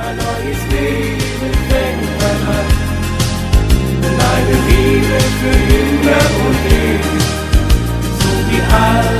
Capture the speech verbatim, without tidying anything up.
Ein neues Leben fängt an. Deine Liebe für immer und ewig, so wie alle.